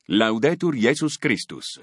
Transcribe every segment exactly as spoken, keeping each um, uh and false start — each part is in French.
Laudetur Jesus Christus.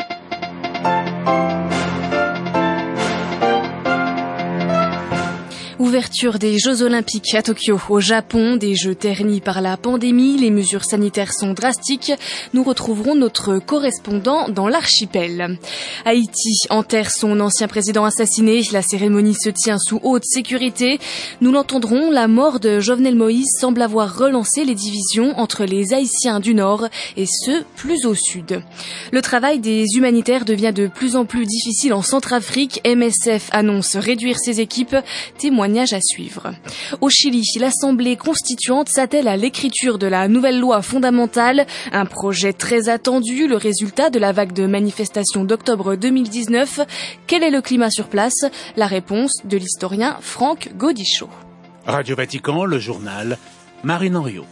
Ouverture des Jeux Olympiques à Tokyo, au Japon, des Jeux ternis par la pandémie, les mesures sanitaires sont drastiques. Nous retrouverons notre correspondant dans l'archipel. Haïti enterre son ancien président assassiné. La cérémonie se tient sous haute sécurité. Nous l'entendrons, la mort de Jovenel Moïse semble avoir relancé les divisions entre les Haïtiens du Nord et ceux plus au Sud. Le travail des humanitaires devient de plus en plus difficile en Centrafrique. M S F annonce réduire ses équipes. Témoignage à suivre. Au Chili, l'Assemblée constituante s'attelle à l'écriture de la nouvelle loi fondamentale, un projet très attendu, le résultat de la vague de manifestations d'octobre deux mille dix-neuf. Quel est le climat sur place? La réponse de l'historien Franck Gaudichaud. Radio Vatican, le journal, Marine Henriot.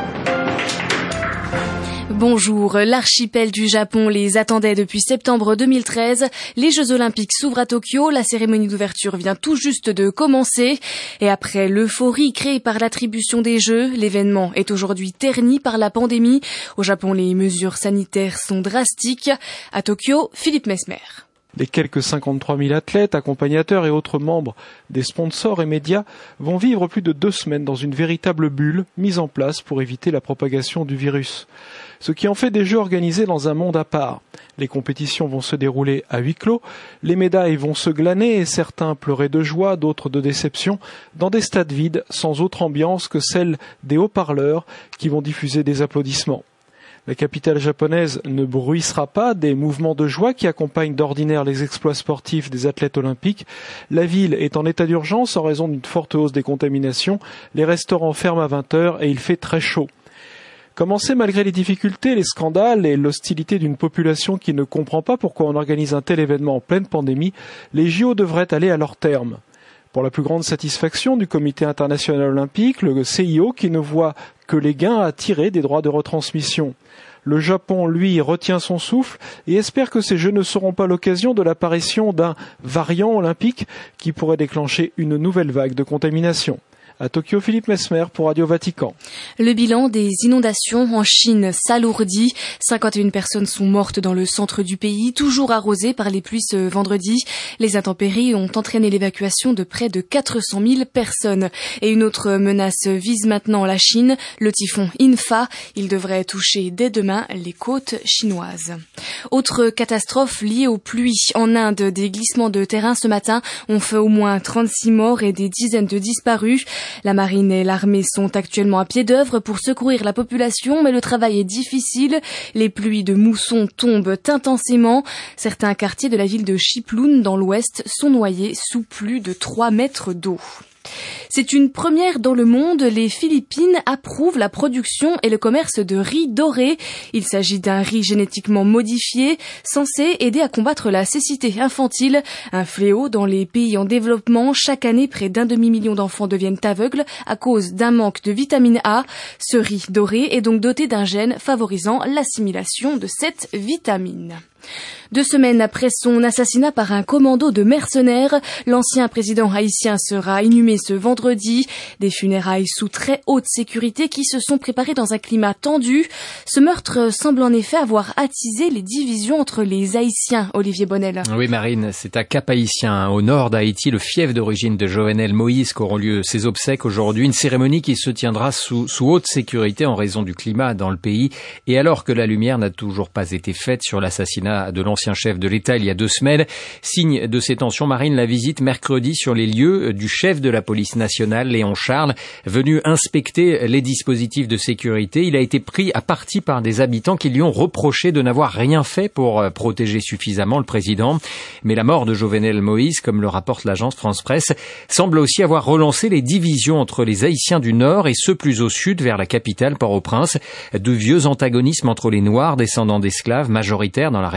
Bonjour, l'archipel du Japon les attendait depuis septembre deux mille treize. Les Jeux Olympiques s'ouvrent à Tokyo, la cérémonie d'ouverture vient tout juste de commencer. Et après l'euphorie créée par l'attribution des Jeux, l'événement est aujourd'hui terni par la pandémie. Au Japon, les mesures sanitaires sont drastiques. À Tokyo, Philippe Mesmer. Les quelques cinquante-trois mille athlètes, accompagnateurs et autres membres des sponsors et médias vont vivre plus de deux semaines dans une véritable bulle mise en place pour éviter la propagation du virus. Ce qui en fait des Jeux organisés dans un monde à part. Les compétitions vont se dérouler à huis clos, les médailles vont se glaner et certains pleuraient de joie, d'autres de déception, dans des stades vides, sans autre ambiance que celle des haut-parleurs qui vont diffuser des applaudissements. La capitale japonaise ne bruissera pas des mouvements de joie qui accompagnent d'ordinaire les exploits sportifs des athlètes olympiques. La ville est en état d'urgence en raison d'une forte hausse des contaminations. Les restaurants ferment à vingt heures et il fait très chaud. Commencer malgré les difficultés, les scandales et l'hostilité d'une population qui ne comprend pas pourquoi on organise un tel événement en pleine pandémie, les J O devraient aller à leur terme. Pour la plus grande satisfaction du Comité international olympique, le C I O qui ne voit que les gains à tirer des droits de retransmission. Le Japon, lui, retient son souffle et espère que ces Jeux ne seront pas l'occasion de l'apparition d'un variant olympique qui pourrait déclencher une nouvelle vague de contamination. À Tokyo, Philippe Mesmer pour Radio Vatican. Le bilan des inondations en Chine s'alourdit. cinquante et une personnes sont mortes dans le centre du pays, toujours arrosées par les pluies ce vendredi. Les intempéries ont entraîné l'évacuation de près de quatre cent mille personnes. Et une autre menace vise maintenant la Chine, le typhon Infa. Il devrait toucher dès demain les côtes chinoises. Autre catastrophe liée aux pluies. En Inde, des glissements de terrain ce matin ont fait au moins trente-six morts et des dizaines de disparus. La marine et l'armée sont actuellement à pied d'œuvre pour secourir la population, mais le travail est difficile. Les pluies de mousson tombent intensément. Certains quartiers de la ville de Chiploun, dans l'ouest, sont noyés sous plus de trois mètres d'eau. C'est une première dans le monde. Les Philippines approuvent la production et le commerce de riz doré. Il s'agit d'un riz génétiquement modifié, censé aider à combattre la cécité infantile, un fléau dans les pays en développement. Chaque année, près d'un demi-million d'enfants deviennent aveugles à cause d'un manque de vitamine A. Ce riz doré est donc doté d'un gène favorisant l'assimilation de cette vitamine. Deux semaines après son assassinat par un commando de mercenaires, l'ancien président haïtien sera inhumé ce vendredi. Des funérailles sous très haute sécurité qui se sont préparées dans un climat tendu. Ce meurtre semble en effet avoir attisé les divisions entre les Haïtiens. Olivier Bonnel. Oui Marine, c'est à Cap-Haïtien, au nord d'Haïti, le fief d'origine de Jovenel Moïse, qu'auront lieu ses obsèques aujourd'hui. Une cérémonie qui se tiendra sous, sous haute sécurité en raison du climat dans le pays. Et alors que la lumière n'a toujours pas été faite sur l'assassinat de l'ancien chef de l'État il y a deux semaines. Signe de ces tensions, Marine, la visite mercredi sur les lieux du chef de la police nationale, Léon Charles, venu inspecter les dispositifs de sécurité. Il a été pris à partie par des habitants qui lui ont reproché de n'avoir rien fait pour protéger suffisamment le président. Mais la mort de Jovenel Moïse, comme le rapporte l'agence France Presse, semble aussi avoir relancé les divisions entre les Haïtiens du Nord et ceux plus au sud vers la capitale Port-au-Prince. De vieux antagonismes entre les Noirs, descendants d'esclaves, majoritaires dans la région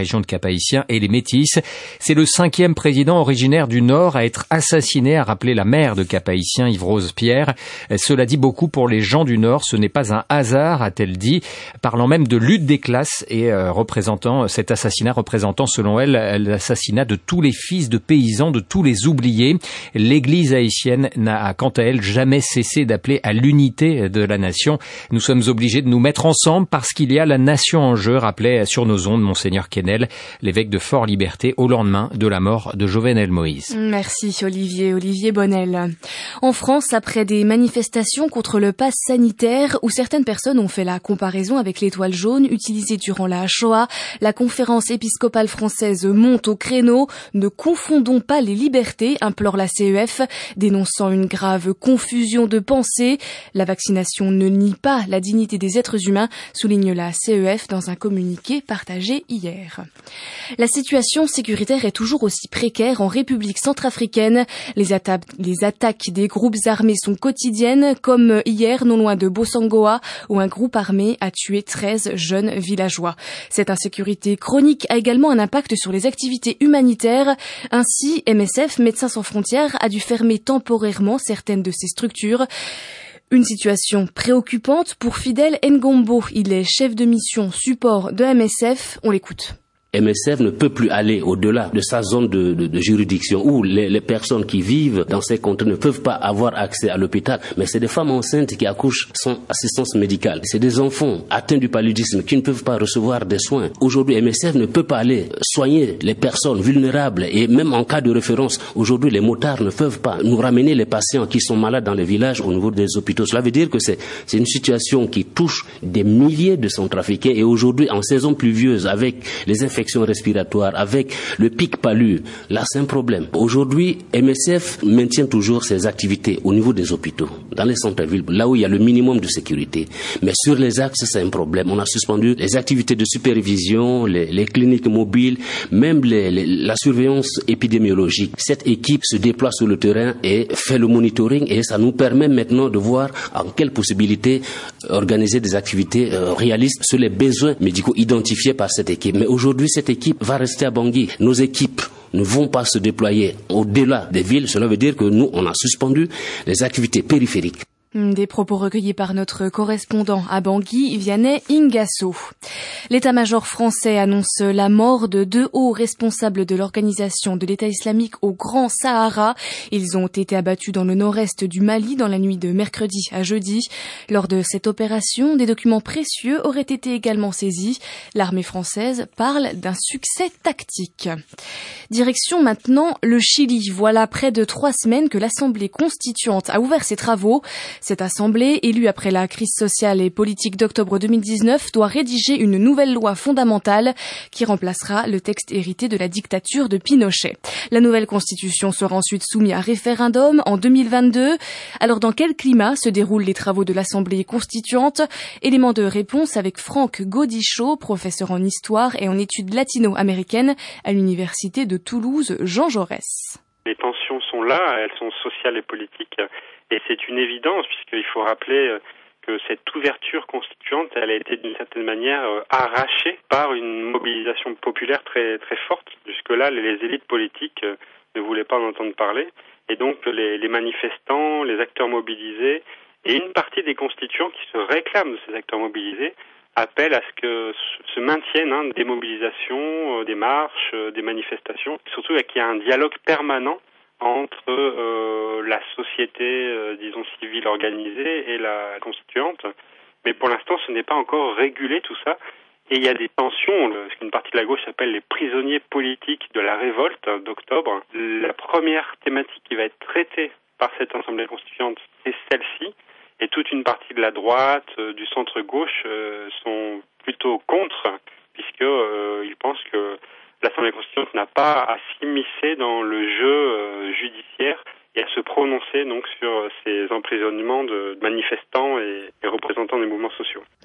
région de Cap-Haïtien et les Métis. C'est le cinquième président originaire du Nord à être assassiné, a rappelé la maire de Cap-Haïtien, Yves-Rose Pierre. Cela dit beaucoup pour les gens du Nord, ce n'est pas un hasard, a-t-elle dit, parlant même de lutte des classes et euh, représentant cet assassinat représentant selon elle l'assassinat de tous les fils de paysans, de tous les oubliés. L'église haïtienne n'a quant à elle jamais cessé d'appeler à l'unité de la nation. Nous sommes obligés de nous mettre ensemble parce qu'il y a la nation en jeu, rappelait sur nos ondes Monseigneur Quesnel, l'évêque de Fort-Liberté, au lendemain de la mort de Jovenel Moïse. Merci Olivier, Olivier Bonnel. En France, après des manifestations contre le pass sanitaire où certaines personnes ont fait la comparaison avec l'étoile jaune utilisée durant la Shoah, la conférence épiscopale française monte au créneau. Ne confondons pas les libertés, implore la C E F, dénonçant une grave confusion de pensée. La vaccination ne nie pas la dignité des êtres humains, souligne la C E F dans un communiqué partagé hier. La situation sécuritaire est toujours aussi précaire en République centrafricaine. Les, atta- les attaques des groupes armés sont quotidiennes, comme hier non loin de Bossangoa, où un groupe armé a tué treize jeunes villageois. Cette insécurité chronique a également un impact sur les activités humanitaires. Ainsi, M S F, Médecins sans frontières, a dû fermer temporairement certaines de ses structures. Une situation préoccupante pour Fidel Ngombo. Il est chef de mission support de M S F. On l'écoute. M S F ne peut plus aller au-delà de sa zone de, de, de juridiction où les, les personnes qui vivent dans ces contrées ne peuvent pas avoir accès à l'hôpital. Mais c'est des femmes enceintes qui accouchent sans assistance médicale. C'est des enfants atteints du paludisme qui ne peuvent pas recevoir des soins. Aujourd'hui, M S F ne peut pas aller soigner les personnes vulnérables et même en cas de référence, aujourd'hui, les motards ne peuvent pas nous ramener les patients qui sont malades dans les villages au niveau des hôpitaux. Cela veut dire que c'est, c'est une situation qui touche des milliers de Centrafricains et aujourd'hui, en saison pluvieuse, avec les infections respiratoires, avec le pic palu, là c'est un problème. Aujourd'hui, M S F maintient toujours ses activités au niveau des hôpitaux, dans les centres-villes, là où il y a le minimum de sécurité. Mais sur les axes, c'est un problème. On a suspendu les activités de supervision, les, les cliniques mobiles, même les, les, la surveillance épidémiologique. Cette équipe se déploie sur le terrain et fait le monitoring et ça nous permet maintenant de voir en quelle possibilité organiser des activités euh, réalistes sur les besoins médicaux identifiés par cette équipe. Mais aujourd'hui, cette équipe va rester à Bangui. Nos équipes ne vont pas se déployer au-delà des villes. Cela veut dire que nous, on a suspendu les activités périphériques. Des propos recueillis par notre correspondant à Bangui, Vianney Ingasso. L'état-major français annonce la mort de deux hauts responsables de l'organisation de l'État islamique au Grand Sahara. Ils ont été abattus dans le nord-est du Mali dans la nuit de mercredi à jeudi. Lors de cette opération, des documents précieux auraient été également saisis. L'armée française parle d'un succès tactique. Direction maintenant le Chili. Voilà près de trois semaines que l'Assemblée constituante a ouvert ses travaux. Cette assemblée, élue après la crise sociale et politique d'octobre deux mille dix-neuf, doit rédiger une nouvelle loi fondamentale qui remplacera le texte hérité de la dictature de Pinochet. La nouvelle constitution sera ensuite soumise à référendum en deux mille vingt-deux. Alors dans quel climat se déroulent les travaux de l'Assemblée constituante? Élément de réponse avec Franck Gaudichaud, professeur en histoire et en études latino-américaines à l'université de Toulouse Jean Jaurès. Les tensions sont là, elles sont sociales et politiques. Et c'est une évidence, puisqu'il faut rappeler que cette ouverture constituante, elle a été d'une certaine manière arrachée par une mobilisation populaire très très forte. Jusque-là, les élites politiques ne voulaient pas en entendre parler. Et donc, les, les manifestants, les acteurs mobilisés, et une partie des constituants qui se réclament de ces acteurs mobilisés, appellent à ce que se maintiennent hein, des mobilisations, des marches, des manifestations, et surtout qu'il y ait un dialogue permanent entre euh, la société, euh, disons, civile organisée et la constituante. Mais pour l'instant, ce n'est pas encore régulé tout ça. Et il y a des tensions, le, ce qu'une partie de la gauche appelle les prisonniers politiques de la révolte d'octobre. La première thématique qui va être traitée par cette Assemblée constituante, c'est celle-ci. Et toute une partie de la droite, euh, du centre-gauche, euh, sont plutôt contre, puisqu'ils euh, pensent que l'Assemblée constituante n'a pas à s'immiscer dans le jeu euh, judiciaire et à se prononcer donc sur ces emprisonnements de manifestants et, et représentants des mouvements sociaux.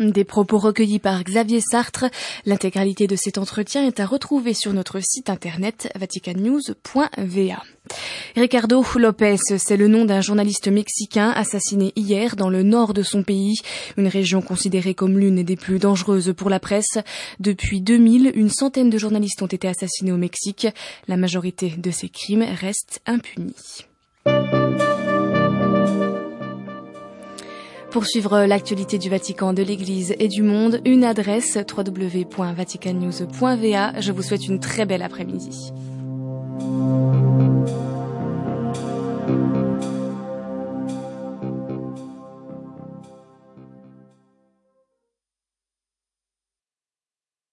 Des propos recueillis par Xavier Sartre. L'intégralité de cet entretien est à retrouver sur notre site internet vatican news point v a. Ricardo Lopez, c'est le nom d'un journaliste mexicain assassiné hier dans le nord de son pays, une région considérée comme l'une des plus dangereuses pour la presse. Depuis deux mille, une centaine de journalistes ont été assassinés au Mexique. La majorité de ces crimes restent impunis. Pour suivre l'actualité du Vatican, de l'Église et du monde, une adresse w w w point vatican news point v a. Je vous souhaite une très belle après-midi.